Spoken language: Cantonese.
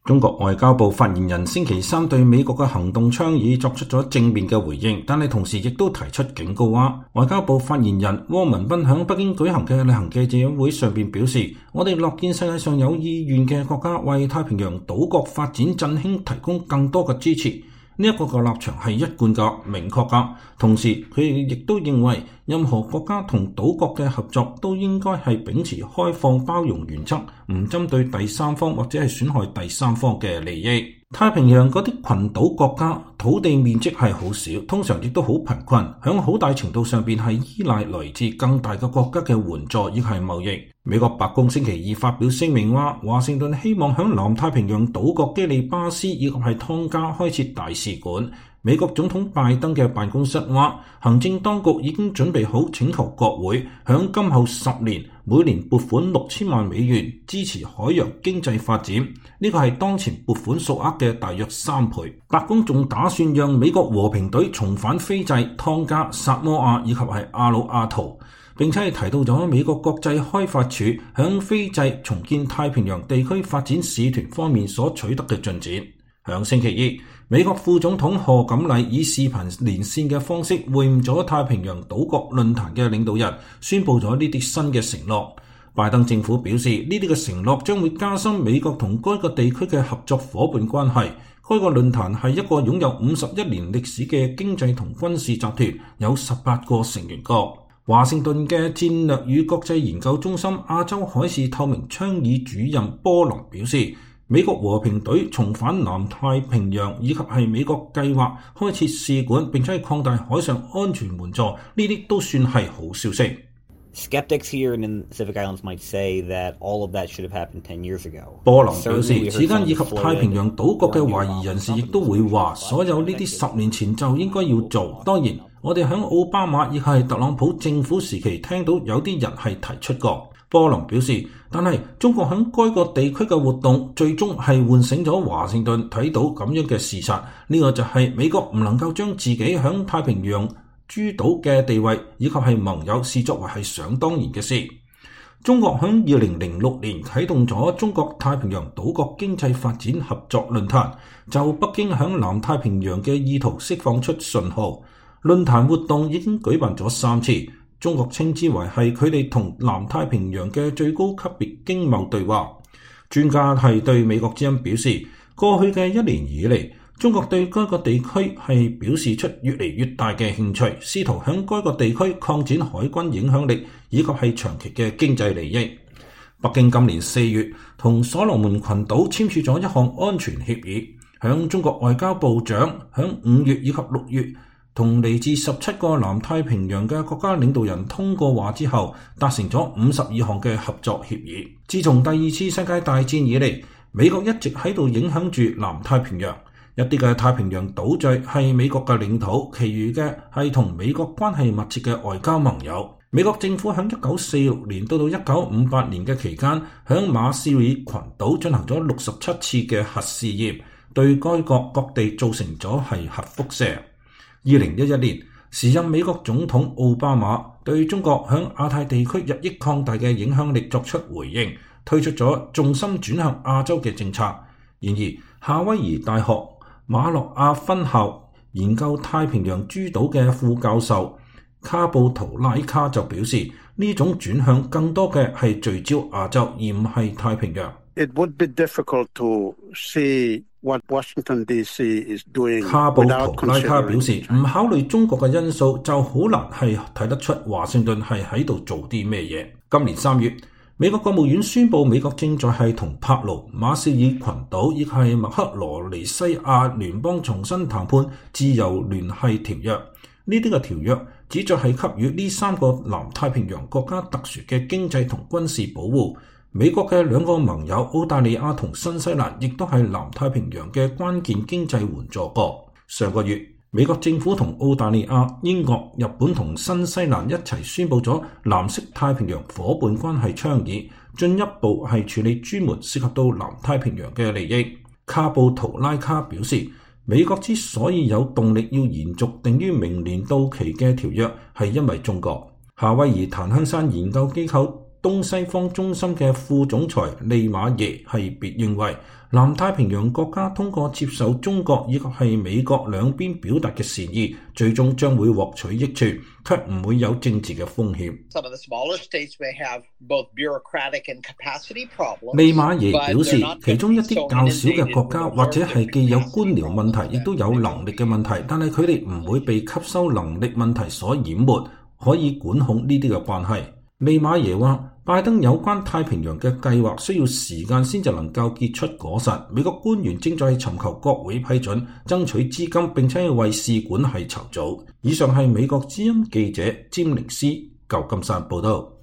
中國外交部發言人星期三對美國嘅行動倡議作出咗正面嘅回應，但係同時亦都提出警告話，外交部發言人汪文斌響北京舉行嘅例行記者會上邊表示，我哋樂見世界上有意願嘅國家為太平洋島國發展振興提供更多嘅支持。呢一個嘅立場係一貫嘅、明確嘅，同時佢哋亦都認為任何國家同島國嘅合作都應該係秉持開放包容原則，唔針對第三方或者係損害第三方嘅利益。太平洋嗰啲群島國家土地面積係好少，通常亦都好貧困，響好大程度上邊係依賴來自更大嘅國家嘅援助，亦係貿易。美國白宮星期二發表聲明話，華盛頓希望響南太平洋島國基里巴斯以及係湯加開設大使館。美國總統拜登嘅辦公室話，行政當局已經準備好請求國會響今後10年每年撥款6000萬美元支持海洋經濟發展，呢個係當前撥款數額嘅大約3倍。白宮仲打算讓美國和平隊重返斐濟、湯加、薩摩亞以及係阿魯阿圖，並且係提到咗美國國際開發署響斐濟重建太平洋地區發展使團方面所取得嘅進展。響星期二，美國副總統賀錦麗以視頻連線嘅方式會晤咗太平洋島國論壇嘅領導人，宣布咗呢啲新嘅承諾。拜登政府表示，呢啲嘅承諾將會加深美國同該個地區嘅合作伙伴關係。該個論壇係一個擁有51年歷史嘅經濟同軍事集團，有18個成員國。華盛頓嘅戰略與國際研究中心亞洲海事透明倡議主任波林表示，美國和平隊重返南太平洋以及係美國計劃開設使館，並且係擴大海上安全援助，呢啲都算係好消息。 Skeptics here in the Pacific Islands might say that all of that should have happened 10 years ago. 波林表示，此間以及太平洋島國嘅懷疑人士亦都會話，所有呢啲10年前就應該要做。當然，我哋喺奧巴馬亦係特朗普政府時期聽到有啲人係提出過。波林表示，但係中國喺該個地區嘅活動最終係喚醒咗華盛頓睇到咁樣嘅事實，呢個就係美國唔能夠將自己喺太平洋諸島嘅地位以及係盟友視作為係想當然嘅事。中國喺2006年啟動咗中國太平洋島國經濟發展合作論壇，就北京喺南太平洋嘅意圖釋放出信號。論壇活動已經舉辦咗3次。中國稱之為係佢哋同南太平洋嘅最高級別經貿對話。專家係對美國之音表示，過去嘅1年以嚟，中國對該個地區係表示出越嚟越大嘅興趣，試圖響該個地區擴展海軍影響力以及係長期嘅經濟利益。北京今年4月同所羅門群島簽署咗一項安全協議，響中國外交部長響5月以及6月同嚟自17個南太平洋嘅國家領導人通過話之後，達成咗52項嘅合作協議。自從第2次世界大戰以嚟，美國一直喺度影響住南太平洋。一啲嘅太平洋島嶼係美國嘅領土，其餘嘅係同美國關係密切嘅外交盟友。美國政府喺1946年到1958年嘅期間，響馬紹爾群島進行咗67次嘅核試驗，對該國各地造成咗係核輻射。2011年，時任美國總統奧巴馬對中國響亞太地區日益擴大嘅影響力作出回應，推出咗重心轉向亞洲嘅政策。然而，夏威夷大學馬諾亞分校研究太平洋諸島嘅副教授卡布圖拉卡就表示，呢種轉向更多嘅係聚焦亞洲，而唔係太平洋。 It would be difficult to see what Washington DC is doing. 卡布圖拉卡表示，唔考慮中國嘅因素，就好難係睇得出華盛頓係喺度做啲咩嘢。今年3月，美國國務院宣布，美國正在係同帕勞、馬紹爾群島以及係麥克羅尼西亞聯邦重新談判自由聯繫條約。呢啲嘅條約旨在係給予呢3個南太平洋國家特殊嘅經濟同軍事保護。美國嘅2個盟友澳大利亞同新西蘭亦都係南太平洋嘅關鍵經濟援助國。上個月，美國政府同澳大利亞、英國、日本同新西蘭一齊宣布咗藍色太平洋夥伴關係倡議，進一步係處理專門涉及到南太平洋嘅利益。卡布圖拉卡表示，美國之所以有動力要延續定於明年到期嘅條約，係因為中國。夏威夷檀香山研究機構東西方中心嘅副總裁利馬耶係別認為，南太平洋國家通過接受中國以及係美國兩邊表達嘅善意，最終將會獲取益處，卻唔會有政治嘅風險。利馬耶表示，其中一啲較小嘅國家或者係既有官僚問題，亦都有能力嘅問題，但係佢哋唔會被吸收能力問題所淹沒，可以管控呢啲嘅關係。利馬耶話，拜登有關太平洋嘅計劃需要時間先至能夠結出果實。美國官員正在尋求國會批准，爭取資金，並且為試管係籌組。以上係美國之音記者詹寧斯舊金山報道。